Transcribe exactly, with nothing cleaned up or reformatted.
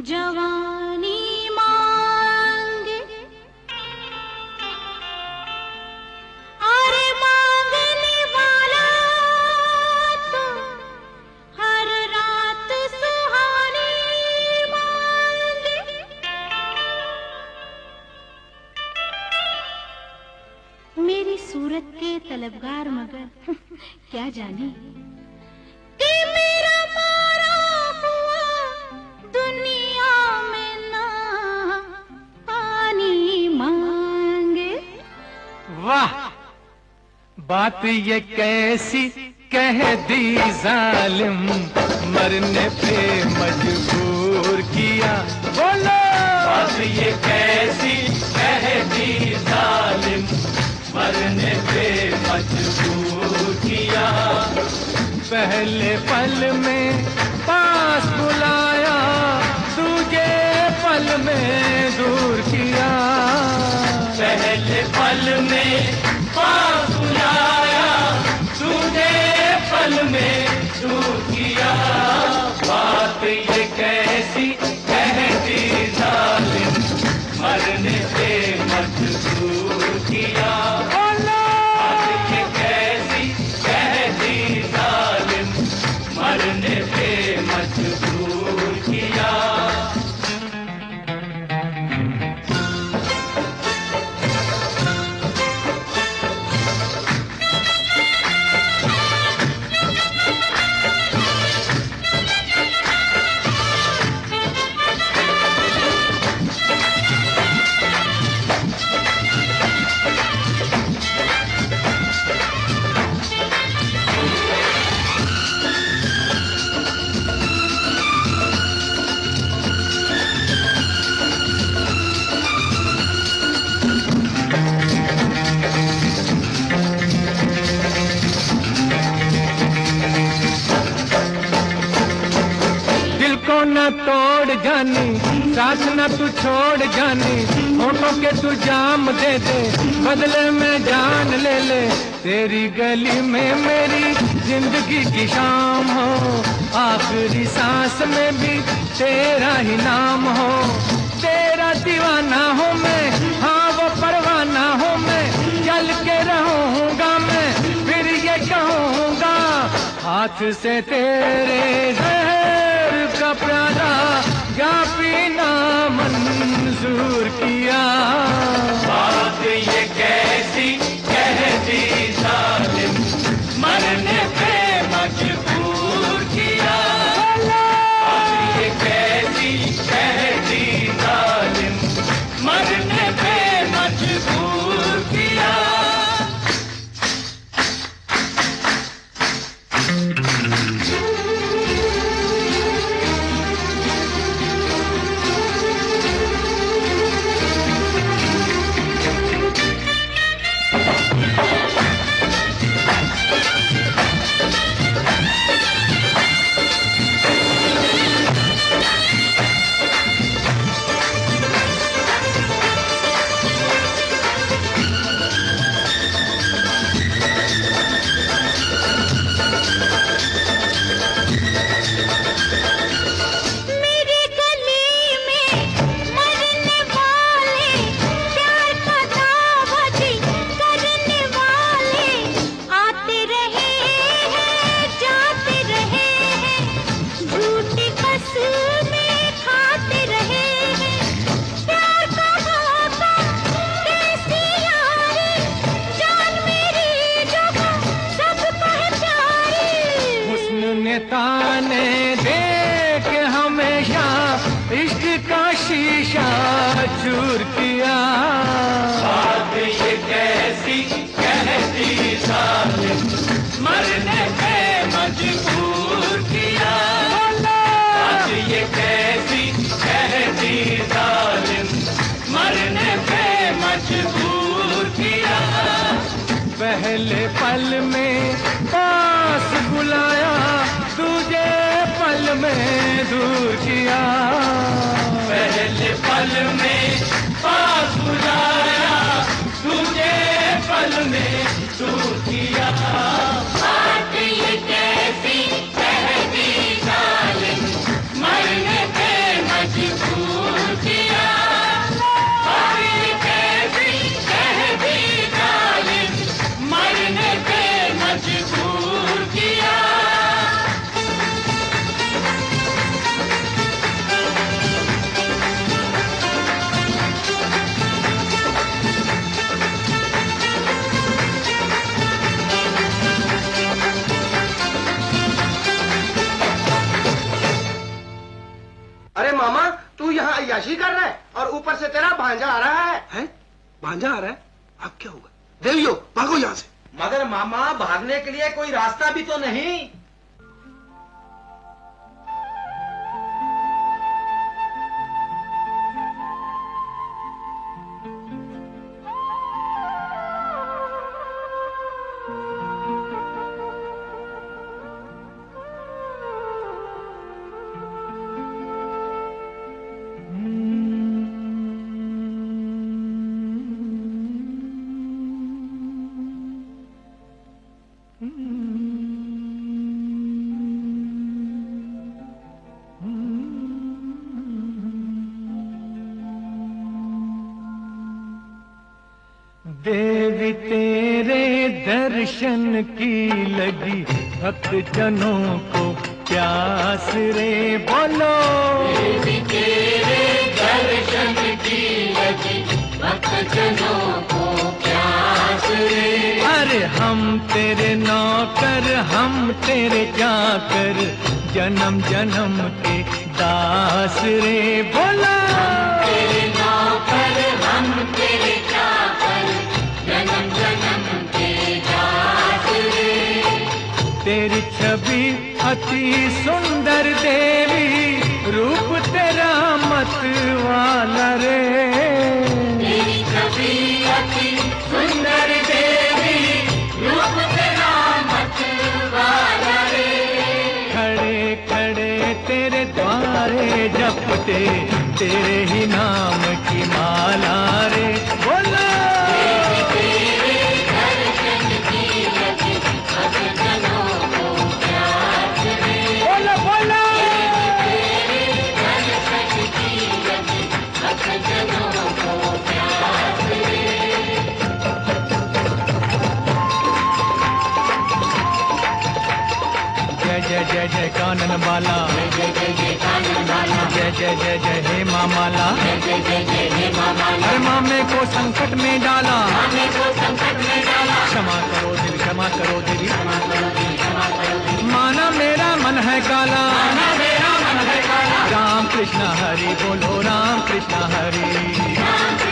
जवानी मांगे अरे मांगने वाला तो हर रात सुहानी मांगे। मेरी सूरत के तलबगार मगर क्या जाने कि मेरा मारा हुआ दुनिया में ना पानी मांगे। वाह, बात ये कैसी कह दी जालिम, मरने पे मजबूर किया। बोलो, बात ये कैसी कह दी जालिम, मरने पे मजबूर किया। पहले पल में पास बुलाया, दूजे पल में दूर किया। पहले पल में पास बुलाया, दूजे पल में दूर किया। बात ये कैसी कह दी जालिम, मरने पे मजबूर किया। बात ये कैसी कह दी जालिम, मरने पे मजबूर किया। न तोड़ जानी, साथ न तू छोड़ जानी, होठों के तू जाम दे दे, बदले में जान ले ले। तेरी गली में मेरी जिंदगी की शाम हो, आखिरी सांस में भी तेरा ही नाम हो। तेरा दीवाना हो मैं, हाँ वो परवाना हो मैं, चल के रहूंगा मैं, फिर ये कहूंगा हाथ से तेरे जहर का प्याला या पीना मंजूर किया। बात ये कैसी कह दी जालिम, मरने पे मजबूर किया। बात ये कैसी कह दी जालिम, मरने पे मजबूर किया। ताने देख हमेशा इश्क का शीशा चूर किया। बात ये कैसी कह दी जालिम, मरने पे मजबूर किया। बात ये कैसी कह दी जालिम, मरने पे मजबूर किया। पहले पल में पास बुलाया, दूजे पल में दूर किया। पहले पल में पास बुलाया, दूजे पल में दूर किया। बात ये कैसी कह दी जालिम, मरने पे मजबूर अरे मामा, तू यहाँ अय्याशी कर रहा है और ऊपर से तेरा भांजा आ रहा है। हैं? भांजा आ रहा है? अब क्या होगा? देवियो, भागो यहाँ से। मगर मामा, भागने के लिए कोई रास्ता भी तो नहीं। देवी तेरे दर्शन की लगी भक्त जनों को प्यास रे, बोलो। देवी तेरे दर्शन की लगी भक्त जनों को प्यास रे। अरे हम तेरे नौकर, हम तेरे जाकर जन्म जन्म के दास रे, बोलो। तेरे नौकर, हम तेरे चाकर जन्म जन्म के दास रे। तेरी छवि अति सुंदर देवी, रूप तेरा मत वाला रे। तेरी छवि अति सुंदर देवी, रूप तेरा मत वाला रे। खड़े खड़े तेरे द्वारे जपते तेरे ही नाम की माला रे, बोलो। तेरे दर्शन की लगी भक्त जनों को प्यास रे। बोलो बोलो। तेरे दर्शन की लगी भक्त जनों को प्यास रे। जय जय जय जय कानन बाला, जय जय जय कानन बाला, जय जय जय जय हे माँ माला। जय जय जय जय हे माँ माला। हर मामे को संकट में डाला, मामे को संकट में डाला। क्षमा करो दिल, क्षमा करो दिल, क्षमा करो दिल, क्षमा करो दिल। माना मेरा मन है काला, माना मेरा मन है काला। राम कृष्ण हरि बोलो, राम कृष्ण हरि। राम